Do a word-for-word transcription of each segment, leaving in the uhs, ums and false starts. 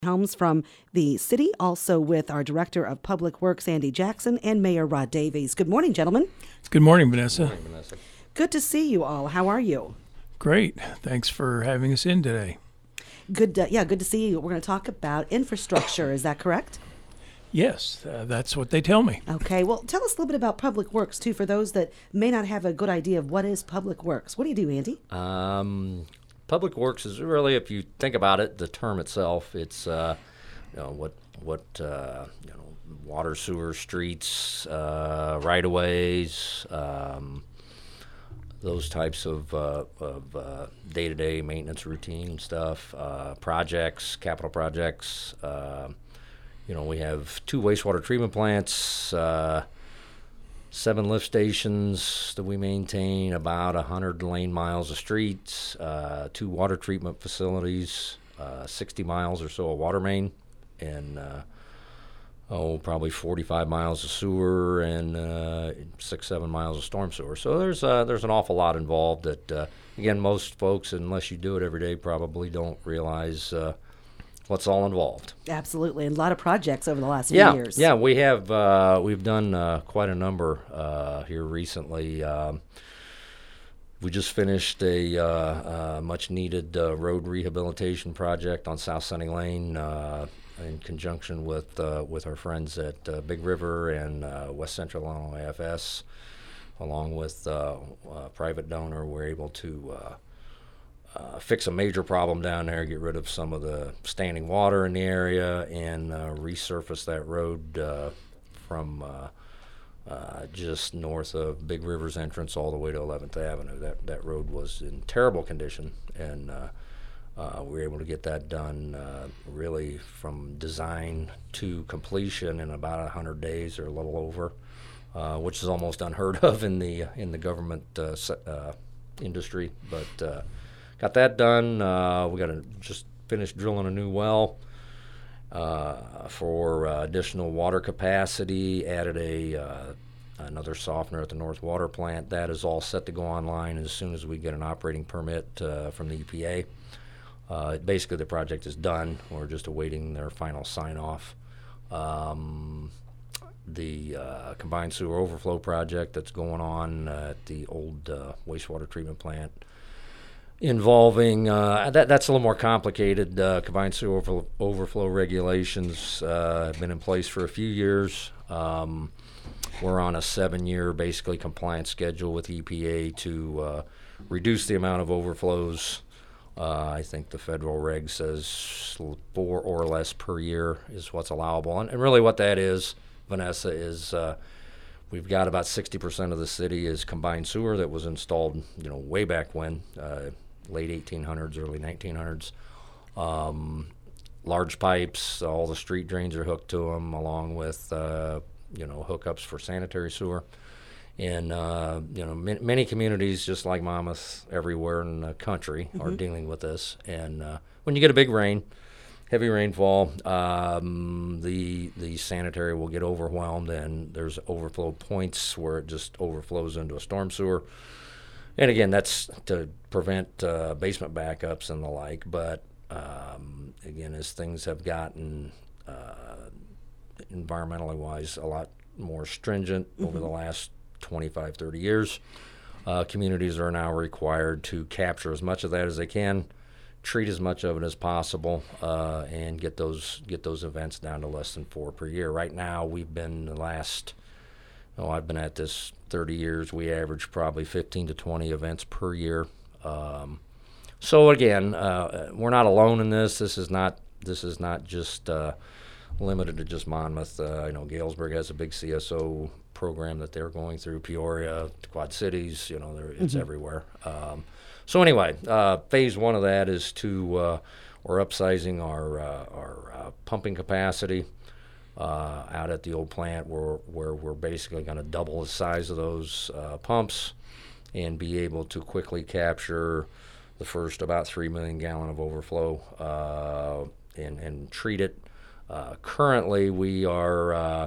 Helms from the city, also with our Director of Public Works, Andy Jackson, and Mayor Rod Davies. Good morning, gentlemen. Good morning, Vanessa. Good morning, Vanessa. Good to see you all. How are you? Great. Thanks for having us in today. Good. To, yeah, good to see you. We're going to talk about infrastructure. Is that correct? Yes, uh, that's what they tell me. Okay. Well, tell us a little bit about Public Works, too, for those that may not have a good idea of what is Public Works. What do you do, Andy? Um, Public Works is really, if you think about it, the term itself, it's uh, you know what what uh, you know water, sewer, streets, uh, right of ways, um, those types of uh, of uh, day-to-day maintenance routine stuff, uh, projects, capital projects. Uh, you know, we have two wastewater treatment plants. Uh, Seven lift stations that we maintain, about one hundred lane miles of streets, uh, two water treatment facilities, uh, sixty miles or so of water main, and uh, oh, probably forty-five miles of sewer and uh, six, seven miles of storm sewer. So there's uh, there's an awful lot involved that, uh, again, most folks, unless you do it every day, probably don't realize uh, what's all involved. Absolutely. And a lot of projects over the last few Yeah, years. yeah, we have uh, we've done uh, quite a number uh, here recently. Um, we just finished a uh, uh, much-needed uh, road rehabilitation project on South Sunny Lane uh, in conjunction with uh, with our friends at uh, Big River and uh, West Central Illinois F S, along with uh, a private donor. We're able to Uh, Uh, fix a major problem down there, get rid of some of the standing water in the area, and uh, resurface that road uh, from uh, uh, just north of Big River's entrance all the way to eleventh Avenue. That that road was in terrible condition, and uh, uh, we were able to get that done uh, really from design to completion in about one hundred days or a little over, uh, which is almost unheard of in the in the government uh, se- uh, industry, but uh, got that done. Uh, we got to just finish drilling a new well uh, for uh, additional water capacity. Added a uh, another softener at the North Water Plant. That is all set to go online as soon as we get an operating permit uh, from the E P A. Uh, basically, the project is done. We're just awaiting their final sign-off. Um, the uh, combined sewer overflow project that's going on at the old uh, wastewater treatment plant, involving uh, that that's a little more complicated. Uh, combined sewer over, overflow regulations uh, have been in place for a few years. Um, we're on a seven-year, basically, compliance schedule with E P A to uh, reduce the amount of overflows. Uh, I think the federal reg says four or less per year is what's allowable. And, and really what that is, Vanessa, is uh, we've got about sixty percent of the city is combined sewer that was installed, you know, way back when, uh, late eighteen hundreds, early nineteen hundreds. Um, large pipes, all the street drains are hooked to them, along with, uh, you know, hookups for sanitary sewer. And, uh, you know, m- many communities, just like Monmouth, everywhere in the country, mm-hmm. are dealing with this. And uh, when you get a big rain, heavy rainfall, um, the the sanitary will get overwhelmed, and there's overflow points where it just overflows into a storm sewer. And again, that's to prevent uh, basement backups and the like. But um, again, as things have gotten uh, environmentally wise a lot more stringent mm-hmm. over the last twenty-five, thirty years, uh, communities are now required to capture as much of that as they can, treat as much of it as possible, uh, and get those get those events down to less than four per year. Right now, we've been the last, oh, I've been at this thirty years. We average probably fifteen to twenty events per year. Um, so again, uh, we're not alone in this. This is not this is not just uh, limited to just Monmouth. Uh, I know Galesburg has a big C S O program that they're going through. Peoria, Quad Cities, you know, it's mm-hmm. everywhere. Um, So anyway, uh, phase one of that is to uh, we're upsizing our uh, our uh, pumping capacity uh, out at the old plant, where where we're basically going to double the size of those uh, pumps and be able to quickly capture the first about three million gallon of overflow uh, and and treat it. Uh, currently, we are. Uh,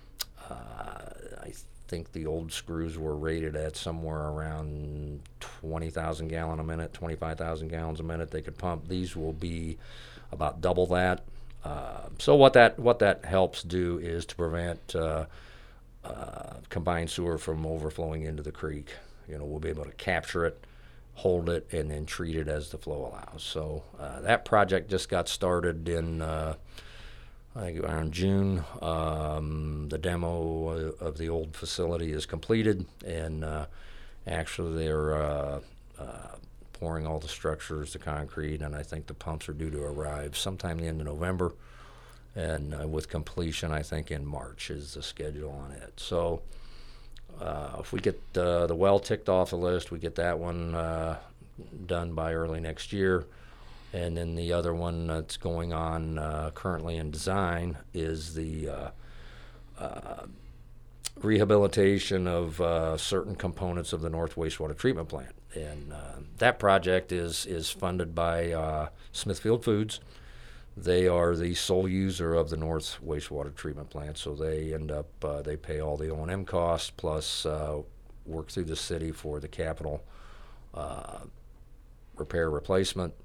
uh, I think the old screws were rated at somewhere around twenty thousand gallon a minute, twenty-five thousand gallons a minute they could pump. These will be about double that. Uh, so what that what that helps do is to prevent uh, uh, combined sewer from overflowing into the creek. You know, we'll be able to capture it, hold it, and then treat it as the flow allows. So uh, that project just got started in uh, I think around June. Um, the demo of the old facility is completed, and uh, actually they're uh, uh, pouring all the structures, the concrete, and I think the pumps are due to arrive sometime the end of November, and uh, with completion I think in March is the schedule on it. So uh, if we get uh, the well ticked off the list, we get that one uh, done by early next year, and then the other one that's going on uh, currently in design is the uh, uh, rehabilitation of uh, certain components of the North Wastewater Treatment Plant. And uh, that project is is funded by uh, Smithfield Foods. They are the sole user of the North Wastewater Treatment Plant, so they end up, uh, they pay all the O and M costs, plus uh, work through the city for the capital uh, repair replacement.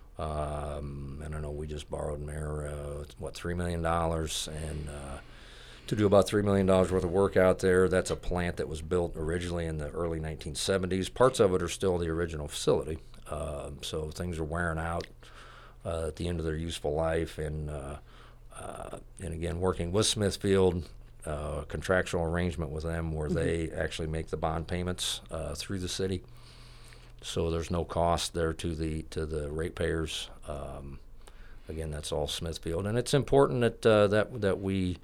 Um, and I know we just borrowed Mayor, uh, what, three million dollars, and uh, to do about three million dollars worth of work out there. That's a plant that was built originally in the early nineteen seventies. Parts of it are still the original facility, uh, so things are wearing out uh, at the end of their useful life. And uh, uh, and again, working with Smithfield, uh, contractual arrangement with them where mm-hmm. they actually make the bond payments uh, through the city. So there's no cost there to the to the ratepayers. Um, again, that's all Smithfield, and it's important that uh, that that we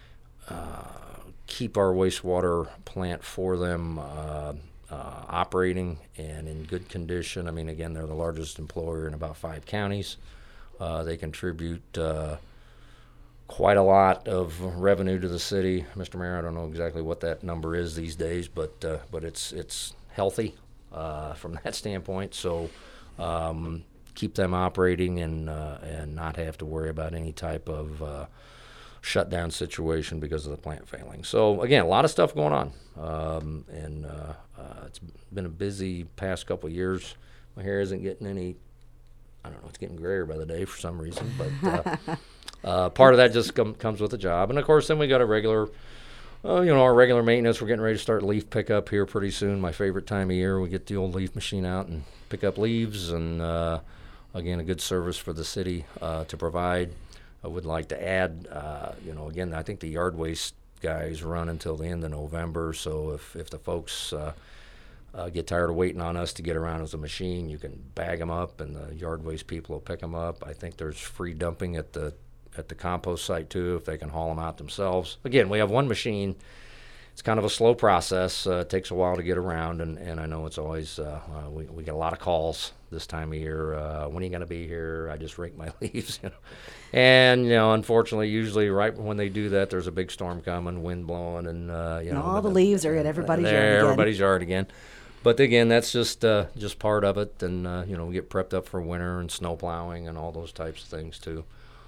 uh, keep our wastewater plant for them uh, uh, operating and in good condition. I mean, again, they're the largest employer in about five counties. Uh, they contribute uh, quite a lot of revenue to the city. Mister Mayor, I don't know exactly what that number is these days, but uh, but it's it's healthy. Uh, from that standpoint, so um, keep them operating and uh, and not have to worry about any type of uh, shutdown situation because of the plant failing. So again, a lot of stuff going on, um, and uh, uh, it's been a busy past couple of years. My hair isn't getting any, I don't know, it's getting grayer by the day for some reason, but uh, uh, part of that just com- comes with the job. And of course, then we got a regular. Uh, you know, our regular maintenance, we're getting ready to start leaf pickup here pretty soon. My favorite time of year, we get the old leaf machine out and pick up leaves. And, uh, again, a good service for the city uh, to provide. I would like to add, uh, you know, again, I think the yard waste guys run until the end of November. So if, if the folks uh, uh, get tired of waiting on us to get around as a machine, you can bag them up and the yard waste people will pick them up. I think there's free dumping at the at the compost site too, if they can haul them out themselves. Again, we have one machine. It's kind of a slow process. Uh, it takes a while to get around, and, and I know it's always, uh, uh, we, we get a lot of calls this time of year. Uh, when are you going to be here? I just rake my leaves, you know. And, you know, unfortunately, usually right when they do that, there's a big storm coming, wind blowing, and, uh, you and know. all the leaves are in everybody's yard again. Everybody's yard again. But again, that's just uh, just part of it, and, uh, you know, we get prepped up for winter and snow plowing and all those types of things too.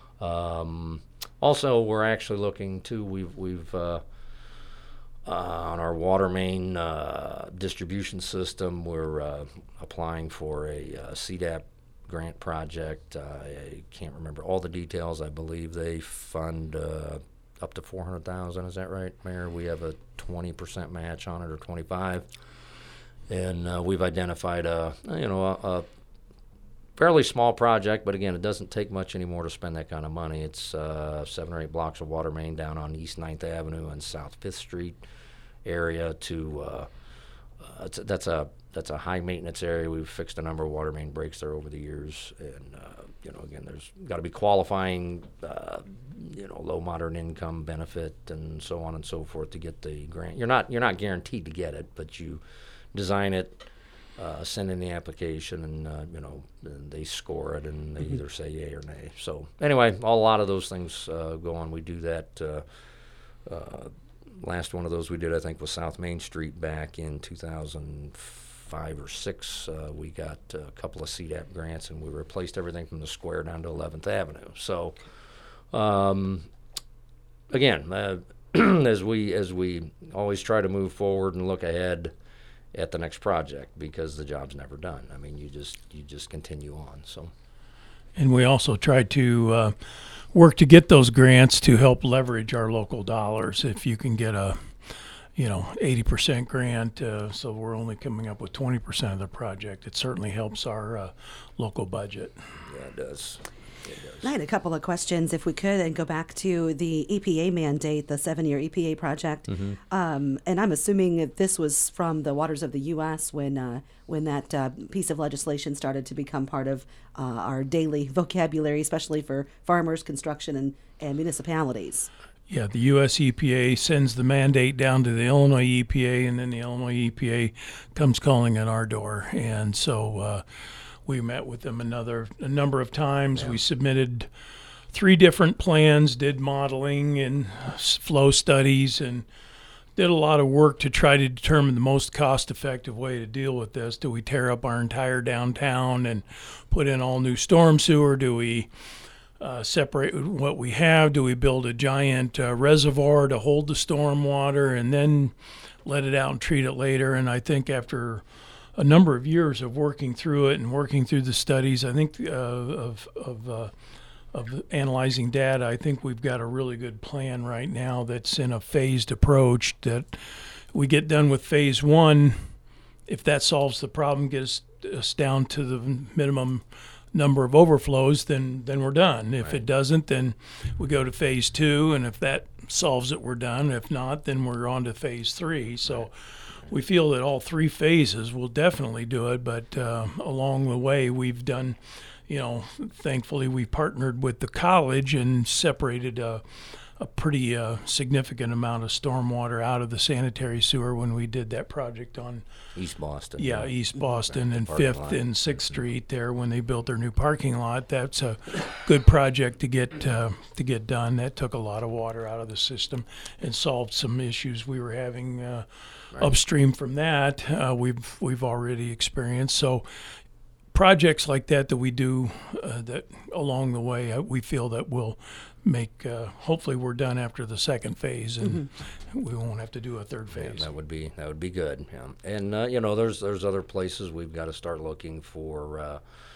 Um, also, we're actually looking too. We've we've uh, uh, on our water main uh, distribution system. We're uh, applying for a, a C D A P grant project. Uh, I can't remember all the details. I believe they fund uh, up to four hundred thousand. Is that right, Mayor? We have a twenty percent match on it, or twenty-five, and uh, we've identified a you know a, a fairly small project, but again, it doesn't take much anymore to spend that kind of money. It's uh, seven or eight blocks of water main down on East ninth Avenue and South fifth Street area. To uh, uh, it's, that's a that's a high maintenance area. We've fixed a number of water main breaks there over the years, and uh, you know, again, there's got to be qualifying, uh, you know, low moderate income benefit and so on and so forth to get the grant. You're not you're not guaranteed to get it, but you design it. Uh, send in the application, and uh, you know, and they score it, and they mm-hmm. either say yay or nay. So anyway, all, a lot of those things uh, go on. We do that. Uh, uh, last one of those we did, I think, was South Main Street back in two thousand five or six. Uh, we got a couple of C D A P grants, and we replaced everything from the square down to eleventh Avenue. So um, again, uh, as we as we always try to move forward and look ahead at the next project, because the job's never done. I mean, you just you just continue on. So, And we also try to uh, work to get those grants to help leverage our local dollars. If you can get a, you know, eighty percent grant, uh, so we're only coming up with twenty percent of the project, it certainly helps our uh, local budget. Yeah, it does. It does. I had a couple of questions, if we could, and go back to the E P A mandate, the seven-year E P A project. Mm-hmm. Um, and I'm assuming that this was from the waters of the U S when uh, when that uh, piece of legislation started to become part of uh, our daily vocabulary, especially for farmers, construction, and, and municipalities. Yeah, the U S E P A sends the mandate down to the Illinois E P A, and then the Illinois E P A comes calling at our door. And so uh, we met with them another a number of times. Yeah. We submitted three different plans, did modeling and flow studies, and did a lot of work to try to determine the most cost-effective way to deal with this. Do we tear up our entire downtown and put in all new storm sewer? Do we Uh, separate what we have? Do we build a giant uh, reservoir to hold the storm water and then let it out and treat it later? And I think after a number of years of working through it and working through the studies, I think uh, of of uh, of analyzing data, I think we've got a really good plan right now that's in a phased approach. That we get done with phase one, if that solves the problem, gets us down to the minimum number of overflows, then then we're done. If Right. it doesn't, then we go to phase two, and if that solves it, we're done. If not, then we're on to phase three. So Right. we feel that all three phases will definitely do it, but uh, along the way we've done, you know, thankfully we partnered with the college and separated a, a pretty uh, significant amount of stormwater out of the sanitary sewer when we did that project on East Boston. Yeah, East Boston Right, and parking Fifth lot. and Sixth Street there when they built their new parking lot. That's a good project to get uh, to get done. That took a lot of water out of the system and solved some issues we were having uh, Right. upstream from that. Uh, we've we've already experienced so. Projects like that that we do uh, that along the way, uh, we feel that will make. Uh, hopefully, we're done after the second phase, and mm-hmm. we won't have to do a third phase. Yeah, that would be that would be good. Yeah. And uh, you know, there's there's other places we've got to start looking for. Uh,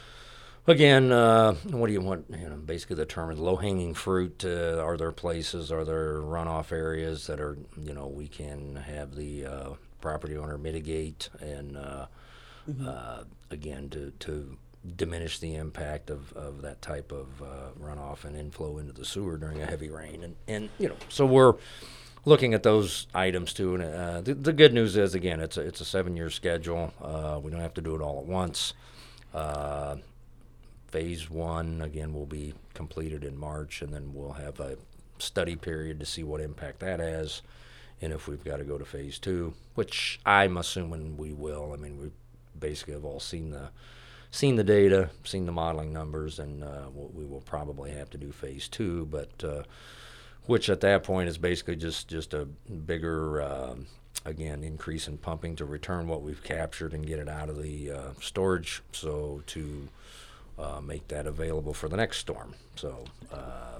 again, uh, what do you want? You know, basically the term is low hanging fruit. Uh, are there places? Are there runoff areas that are you know we can have the uh, property owner mitigate and. Uh, Mm-hmm. Uh, again, to, to diminish the impact of, of that type of uh, runoff and inflow into the sewer during a heavy rain. And, and you know, so we're looking at those items too. And uh, the, the good news is, again, it's a, it's a seven-year schedule. Uh, we don't have to do it all at once. Uh, phase one, again, will be completed in March, and then we'll have a study period to see what impact that has and if we've got to go to phase two, which I'm assuming we will. I mean, we basically have all seen the seen the data, seen the modeling numbers, and uh, we will probably have to do phase two, but uh, which at that point is basically just, just a bigger, uh, again, increase in pumping to return what we've captured and get it out of the uh, storage, so to uh, make that available for the next storm. So, uh,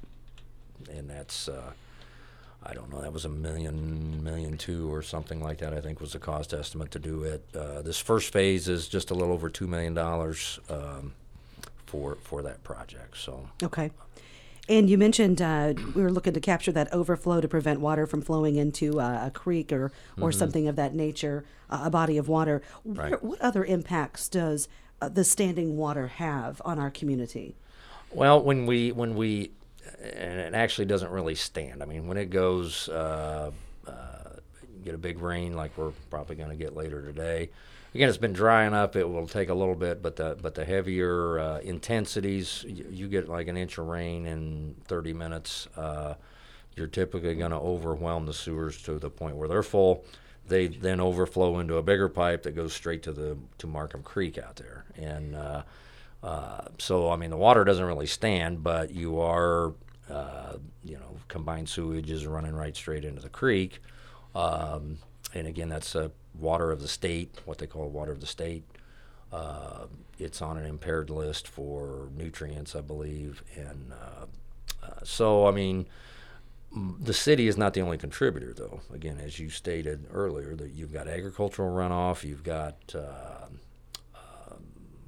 and that's... Uh, I don't know, that was a million, million two or something like that, I think was the cost estimate to do it. Uh, this first phase is just a little over two million dollars um, for for that project. So Okay. And you mentioned uh, we were looking to capture that overflow to prevent water from flowing into uh, a creek or, or mm-hmm. something of that nature, uh, a body of water. Right. What, what other impacts does uh, the standing water have on our community? Well, when we when we and it actually doesn't really stand. I mean, when it goes, uh, uh, get a big rain like we're probably going to get later today. Again, it's been dry enough; it will take a little bit, but the but the heavier uh, intensities, you, you get like an inch of rain in thirty minutes. Uh, you're typically going to overwhelm the sewers to the point where they're full. They then overflow into a bigger pipe that goes straight to the to Markham Creek out there, and uh, uh, so I mean the water doesn't really stand, but you are. Uh, you know, combined sewage is running right straight into the creek. Um, and again, that's uh, water of the state, what they call water of the state. Uh, it's on an impaired list for nutrients, I believe. And uh, uh, so, I mean, m- the city is not the only contributor, though. Again, as you stated earlier, that you've got agricultural runoff, you've got uh, uh,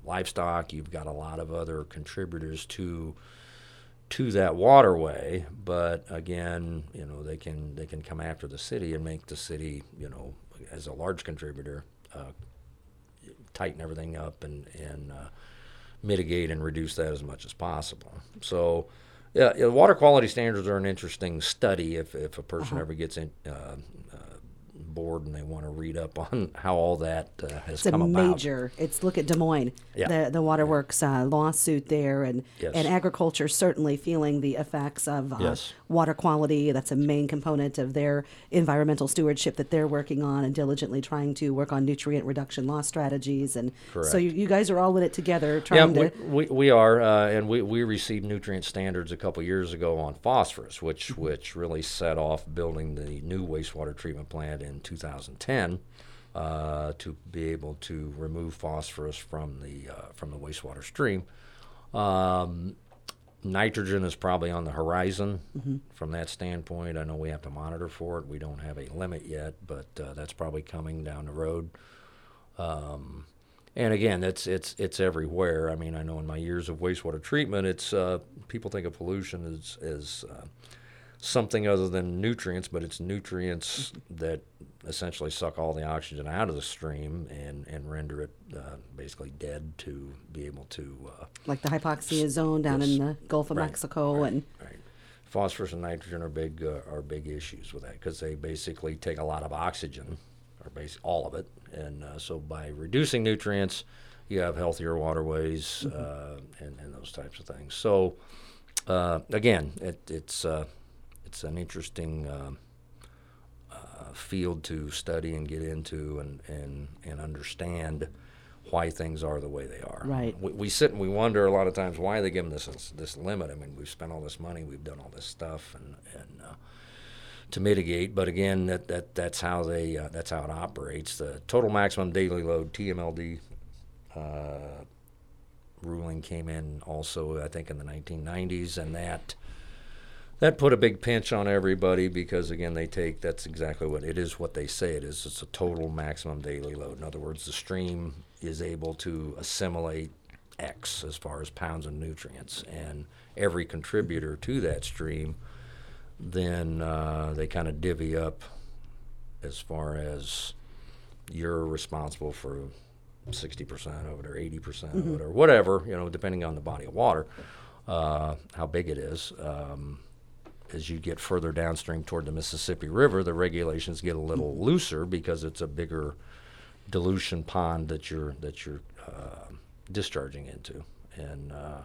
livestock. You've got a lot of other contributors to to that waterway. But again, you know, they can they can come after the city and make the city, you know, as a large contributor, uh, tighten everything up and and uh, mitigate and reduce that as much as possible. So. Yeah, yeah, water quality standards are an interesting study if, if a person uh-huh. ever gets in, uh, uh, bored and they want to read up on how all that uh, has it's come a about. major. It's look at Des Moines, yeah. the the waterworks uh, lawsuit there, and yes. and agriculture certainly feeling the effects of uh, yes. water quality. That's a main component of their environmental stewardship that they're working on and diligently trying to work on nutrient reduction law strategies. And Correct. so you, you guys are all in it together trying yeah, to. we, we, we are, uh, and we, we received nutrient standards a couple years ago on phosphorus, which Mm-hmm. which really set off building the new wastewater treatment plant in two thousand ten. Uh, to be able to remove phosphorus from the uh, from the wastewater stream. Um, nitrogen is probably on the horizon mm-hmm. from that standpoint. I know we have to monitor for it. We don't have a limit yet, but uh, that's probably coming down the road. Um, and again, it's it's it's everywhere. I mean, I know in my years of wastewater treatment, it's uh, people think of pollution as as uh, something other than nutrients, but it's nutrients that essentially suck all the oxygen out of the stream and, and render it uh, basically dead to be able to... Uh, like the hypoxia zone down yes. in the Gulf of right, Mexico. Right, and right. Phosphorus and nitrogen are big uh, are big issues with that because they basically take a lot of oxygen, or basically all of it, and uh, so by reducing nutrients, you have healthier waterways mm-hmm. uh, and, and those types of things. So uh, again, it, it's... Uh, It's an interesting uh, uh, field to study and get into and, and, and understand why things are the way they are. Right. We, we sit and we wonder a lot of times why they give them this this limit. I mean, we've spent all this money, we've done all this stuff, and and uh, to mitigate. But again, that, that that's how they uh, that's how it operates. The total maximum daily load T M L D uh, ruling came in also, I think, in the nineteen nineties, and that. That put a big pinch on everybody because, again, they take, that's exactly what it is, what they say it is. It's a total maximum daily load. In other words, the stream is able to assimilate X as far as pounds of nutrients. And every contributor to that stream, then uh, they kind of divvy up as far as you're responsible for sixty percent of it or eighty percent mm-hmm. of it or whatever, you know, depending on the body of water, uh, how big it is. Um, As you get further downstream toward the Mississippi River, the regulations get a little looser because it's a bigger dilution pond that you're that you're uh, discharging into, and uh,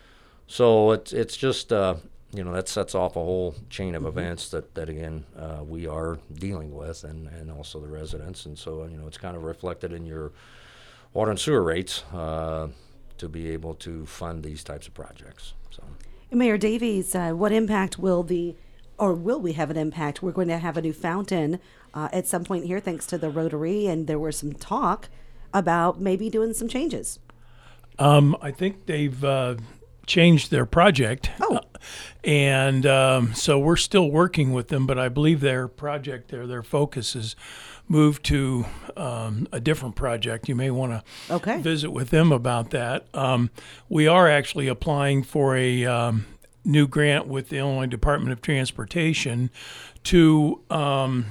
so it's it's just uh, you know that sets off a whole chain of mm-hmm. events that that again uh, we are dealing with, and, and also the residents, and so you know it's kind of reflected in your water and sewer rates uh, to be able to fund these types of projects. So. Mayor Davies, uh, what impact will the, or will we have an impact? We're going to have a new fountain uh, at some point here, thanks to the Rotary, and there was some talk about maybe doing some changes. Um, I think they've uh, changed their project. Oh. Uh, and um, so we're still working with them, but I believe their project, their, their focus is moved to um, a different project. You may want to okay. visit with them about that. Um, we are actually applying for a um, new grant with the Illinois Department of Transportation to um,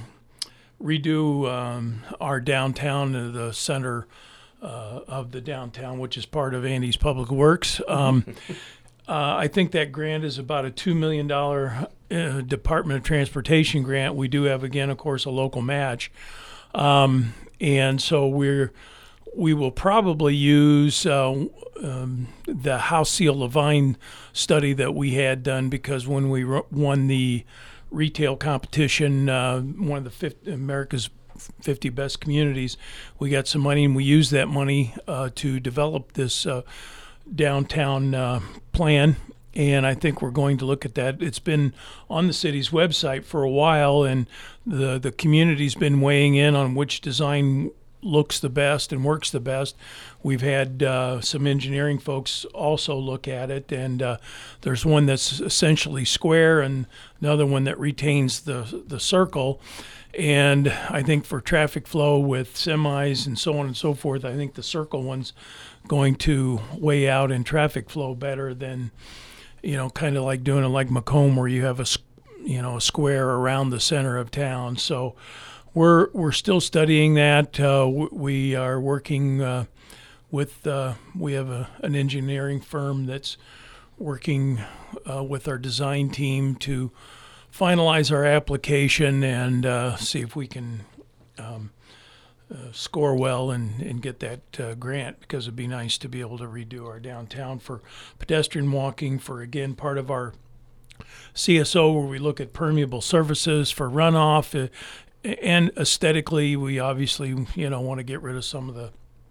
redo um, our downtown, uh, the center uh, of the downtown, which is part of Andy's Public Works. Um, uh, I think that grant is about a two million dollars uh, Department of Transportation grant. We do have, again, of course, a local match. Um, and so we're, we will probably use uh, um, the House Seal Levine study that we had done, because when we ro- won the retail competition, uh, one of the fifty, America's fifty best communities, we got some money, and we used that money uh, to develop this uh, downtown uh, plan. And I think we're going to look at that. It's been on the city's website for a while, and the, the community's been weighing in on which design looks the best and works the best. We've had uh, some engineering folks also look at it, and uh, there's one that's essentially square and another one that retains the the circle. And I think for traffic flow with semis and so on and so forth, I think the circle one's going to weigh out in traffic flow better than, you know, kind of like doing it like Macomb where you have a, s- you know, a square around the center of town. So we're we're still studying that. Uh, w- we are working uh, with, uh, we have a, an engineering firm that's working uh, with our design team to finalize our application and uh, see if we can um, uh, score well and, and get that uh, grant, because it'd be nice to be able to redo our downtown for pedestrian walking, for, again, part of our C S O where we look at permeable surfaces for runoff. Uh, and aesthetically, we obviously, you know, want to get rid of some of the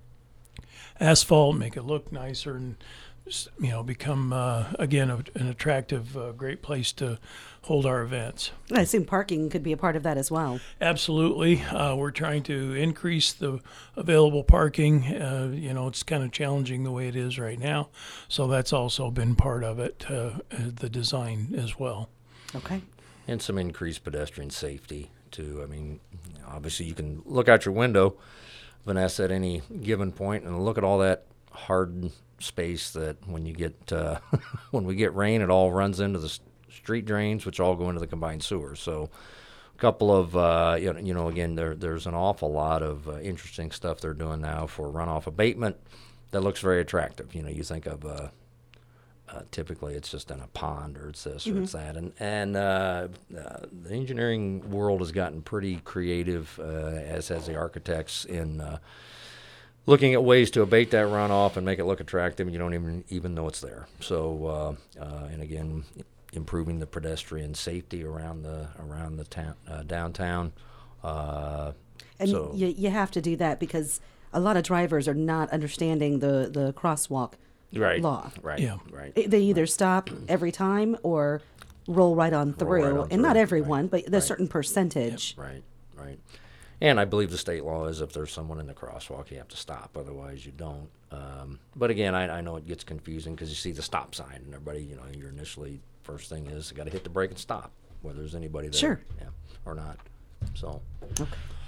asphalt, make it look nicer, and you know, become, uh, again, a, an attractive, uh, great place to hold our events. I assume parking could be a part of that as well. Absolutely. Uh, we're trying to increase the available parking. Uh, you know, it's kind of challenging the way it is right now. So that's also been part of it, uh, the design as well. Okay. And some increased pedestrian safety, too. I mean, obviously, you can look out your window, Vanessa, at any given point and look at all that hard space that when you get uh, when we get rain, it all runs into the s- street drains, which all go into the combined sewer. So a couple of uh, you know, you know again there there's an awful lot of uh, interesting stuff they're doing now for runoff abatement that looks very attractive. You know, you think of uh, uh, typically it's just in a pond or it's this or it's that, and and uh, uh, the engineering world has gotten pretty creative, uh, as has the architects in Uh, looking at ways to abate that runoff and make it look attractive. You don't even even know it's there. So, uh, uh, and again, improving the pedestrian safety around the around the town, uh, downtown. Uh, And so, you, you have to do that because a lot of drivers are not understanding the, the crosswalk right, law. right, Yeah. right. It- They either stop every time or roll right on through. right on and not through, everyone, right, but there's a right. certain percentage. Right, right. And I believe the state law is if there's someone in the crosswalk, you have to stop. Otherwise, you don't. Um, but again, I, I know it gets confusing because you see the stop sign and everybody, you know, your initially first thing is you got to hit the brake and stop, whether there's anybody there, Sure. yeah, or not. So, Okay.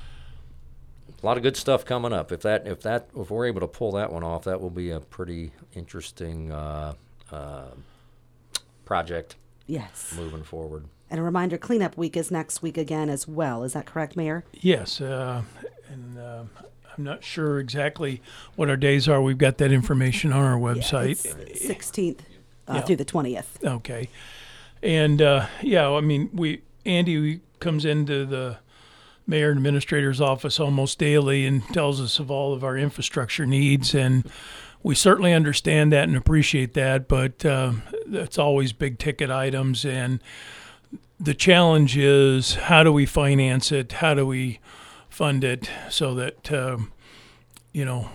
a lot of good stuff coming up. If that, if that, if we're able to pull that one off, that will be a pretty interesting uh, uh, project Yes. moving forward. And a reminder, cleanup week is next week again as well. Is that correct, Mayor? Yes, uh, and uh, I'm not sure exactly what our days are. We've got that information on our website. It's sixteenth uh, Yeah. through the twentieth. Okay. And, uh, yeah, I mean, we Andy comes into the mayor and administrator's office almost daily and tells us of all of our infrastructure needs. And we certainly understand that and appreciate that, but uh, that's always big ticket items. And the challenge is, how do we finance it? How do we fund it so that, um, you know,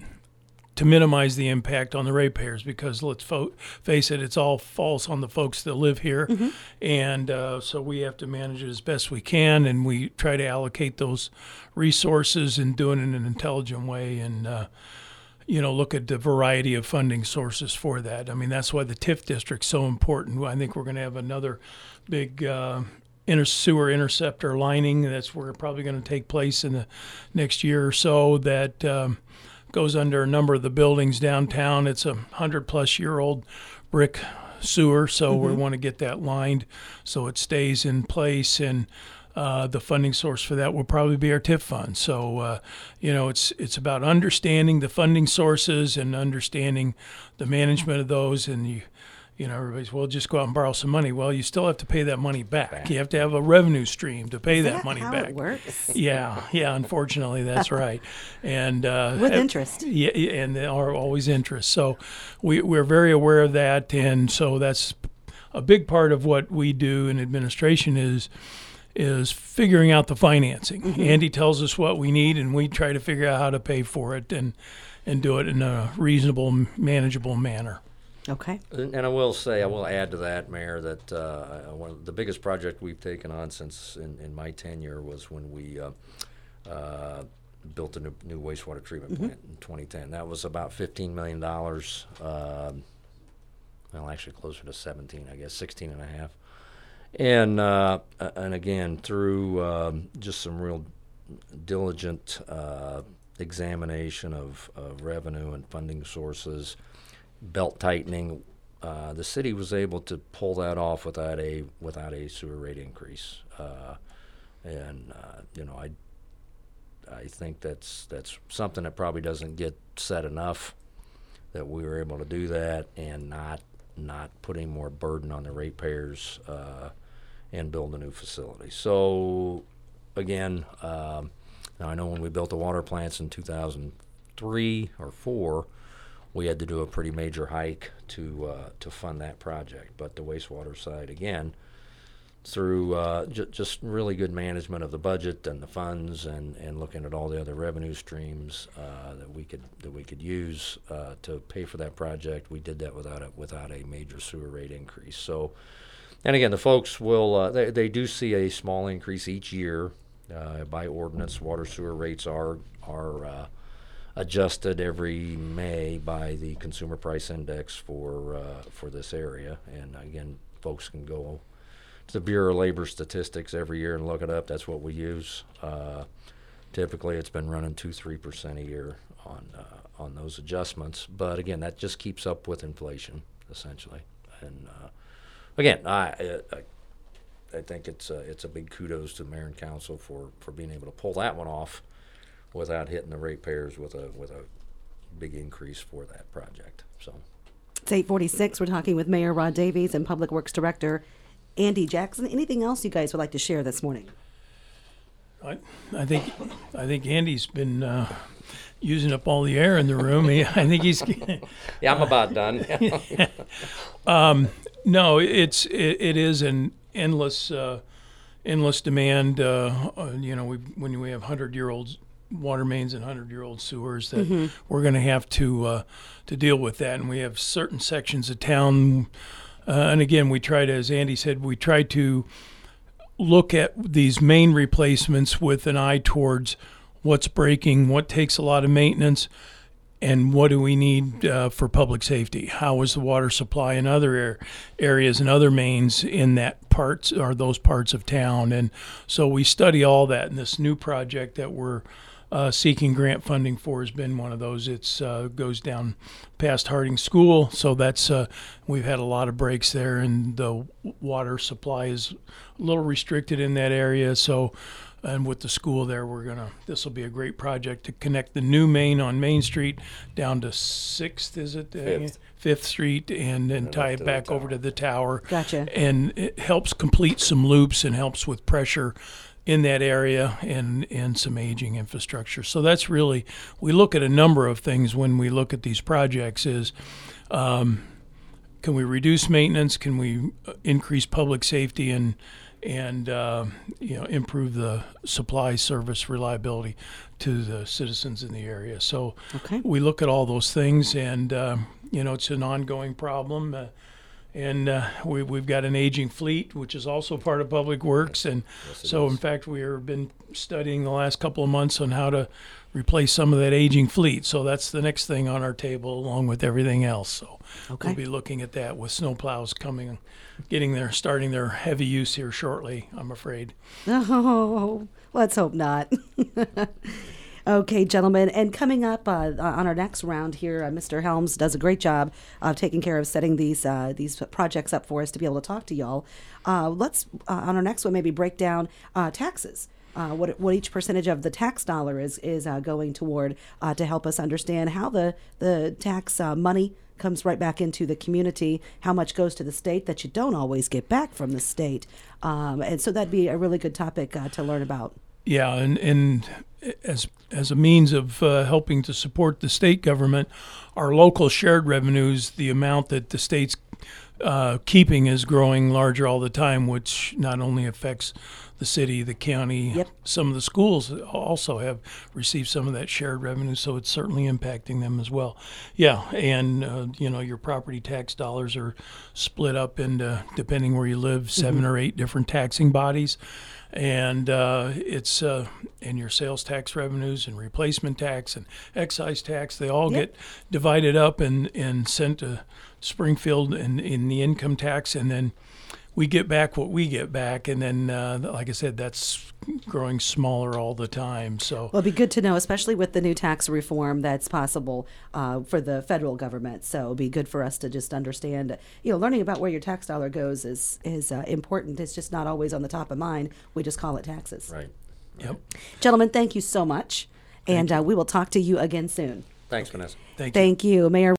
to minimize the impact on the ratepayers? Because let's fo- face it, it's all falls on the folks that live here. Mm-hmm. And uh, so we have to manage it as best we can, and we try to allocate those resources and do it in an intelligent way. And, uh, you know, look at the variety of funding sources for that. I mean, that's why the T I F district's so important. I think we're going to have another big uh, inter- sewer interceptor lining. That's where it's probably going to take place in the next year or so. That um, goes under a number of the buildings downtown. It's a hundred-plus-year-old brick sewer, so we want to get that lined so it stays in place. And Uh, the funding source for that will probably be our T I F fund. So, uh, you know, it's it's about understanding the funding sources and understanding the management of those. And you, you know, everybody's, well, just go out and borrow some money. Well, you still have to pay that money back. You have to have a revenue stream to pay Is that, that money how back. it works? Yeah, yeah. Unfortunately, that's right. And uh, With ev- interest. Yeah, yeah, and there are always interest. So we we're very aware of that, and so that's a big part of what we do in administration is. is figuring out the financing. Mm-hmm. Andy tells us what we need, and we try to figure out how to pay for it and and do it in a reasonable, manageable manner. Okay. And and I will say, I will add to that, Mayor, that uh, one of the biggest project we've taken on since in, in my tenure was when we uh, uh, built a new, new wastewater treatment Mm-hmm. plant in twenty ten. That was about fifteen million dollars, um, well, actually closer to seventeen, I guess, sixteen and a half. And uh, and again, through um, just some real diligent uh, examination of, of revenue and funding sources, belt tightening, uh, the city was able to pull that off without a without a sewer rate increase. Uh, and uh, you know, I I think that's that's something that probably doesn't get said enough, that we were able to do that and not not put any more burden on the ratepayers uh, and build a new facility. So again, um, now I know when we built the water plants in two thousand three or four, we had to do a pretty major hike to uh, to fund that project. But the wastewater side, again, through uh, j- just really good management of the budget and the funds, and, and looking at all the other revenue streams uh, that we could that we could use uh, to pay for that project, we did that without a without a major sewer rate increase. So, and again, the folks will uh, they they do see a small increase each year uh, by ordinance. Water sewer rates are are uh, adjusted every May by the Consumer Price Index for uh, for this area, and again, folks can go to the Bureau of Labor Statistics every year and look it up. That's what we use. Uh, typically, it's been running two, three percent a year on uh, on those adjustments. But again, that just keeps up with inflation, essentially. And uh, again, I, I I think it's a, it's a big kudos to the mayor and council for, for being able to pull that one off without hitting the ratepayers with a with a big increase for that project. So It's eight forty-six. We're talking with Mayor Rod Davies and Public Works Director Andy Jackson. Anything else you guys would like to share this morning? I, I think I think Andy's been uh, using up all the air in the room. He, I think he's. yeah, I'm about done. um, no, it's it, it is an endless uh, endless demand. Uh, uh, you know, we, when we have hundred-year-old water mains and hundred-year-old sewers, that mm-hmm. we're going to have to uh, to deal with that, and we have certain sections of town. Uh, and again, we try to, as Andy said, we try to look at these main replacements with an eye towards what's breaking, what takes a lot of maintenance, and what do we need uh, for public safety. How is the water supply in other er- areas and other mains in that parts or those parts of town? And so we study all that. And this new project that we're Uh, seeking grant funding for has been one of those. It's uh, goes down past Harding School, so that's uh, we've had a lot of breaks there, and the water supply is a little restricted in that area. So, and with the school there, we're gonna. This will be a great project to connect the new main on Main Street down to Sixth, is it? Fifth. Fifth Street, and then And tie up it to the back over to the tower. Gotcha. And it helps complete some loops and helps with pressure in that area, and, and some aging infrastructure. So that's really, we look at a number of things when we look at these projects is, um, can we reduce maintenance? Can we increase public safety and, and uh, you know, improve the supply service reliability to the citizens in the area? So okay. we look at all those things, and, uh, you know, it's an ongoing problem. Uh, And uh, we, we've got an aging fleet, which is also part of Public Works. And Yes, so, is. in fact, we have been studying the last couple of months on how to replace some of that aging fleet. So that's the next thing on our table, along with everything else. So Okay. we'll be looking at that with snowplows coming, getting there, starting their heavy use here shortly, I'm afraid. Oh, let's hope not. Okay, gentlemen, and coming up uh, on our next round here, uh, Mister Helms does a great job of taking care of setting these uh, these projects up for us to be able to talk to y'all. Uh, let's, uh, on our next one, maybe break down uh, taxes, uh, what what each percentage of the tax dollar is is uh, going toward uh, to help us understand how the, the tax uh, money comes right back into the community, how much goes to the state that you don't always get back from the state. Um, and so that'd be a really good topic uh, to learn about. Yeah, and, and as as a means of uh, helping to support the state government, our local shared revenues, the amount that the state's uh, keeping is growing larger all the time, which not only affects the city, the county, yep. some of the schools also have received some of that shared revenue, so it's certainly impacting them as well. Yeah, and uh, you know, your property tax dollars are split up into, depending where you live, seven mm-hmm. or eight different taxing bodies. And uh, it's uh, and your sales tax revenues and replacement tax and excise tax, they all yep. get divided up and, and sent to Springfield in, in the income tax. And then we get back what we get back, and then, uh, like I said, that's growing smaller all the time. So Well, it'd be good to know, especially with the new tax reform that's possible uh, for the federal government. So it'd be good for us to just understand, you know, learning about where your tax dollar goes is is uh, important. It's just not always on the top of mind. We just call it taxes. Right. yep. Gentlemen, thank you so much. And uh, we will talk to you again soon. Thanks, Vanessa. Thank you. Thank you, Mayor.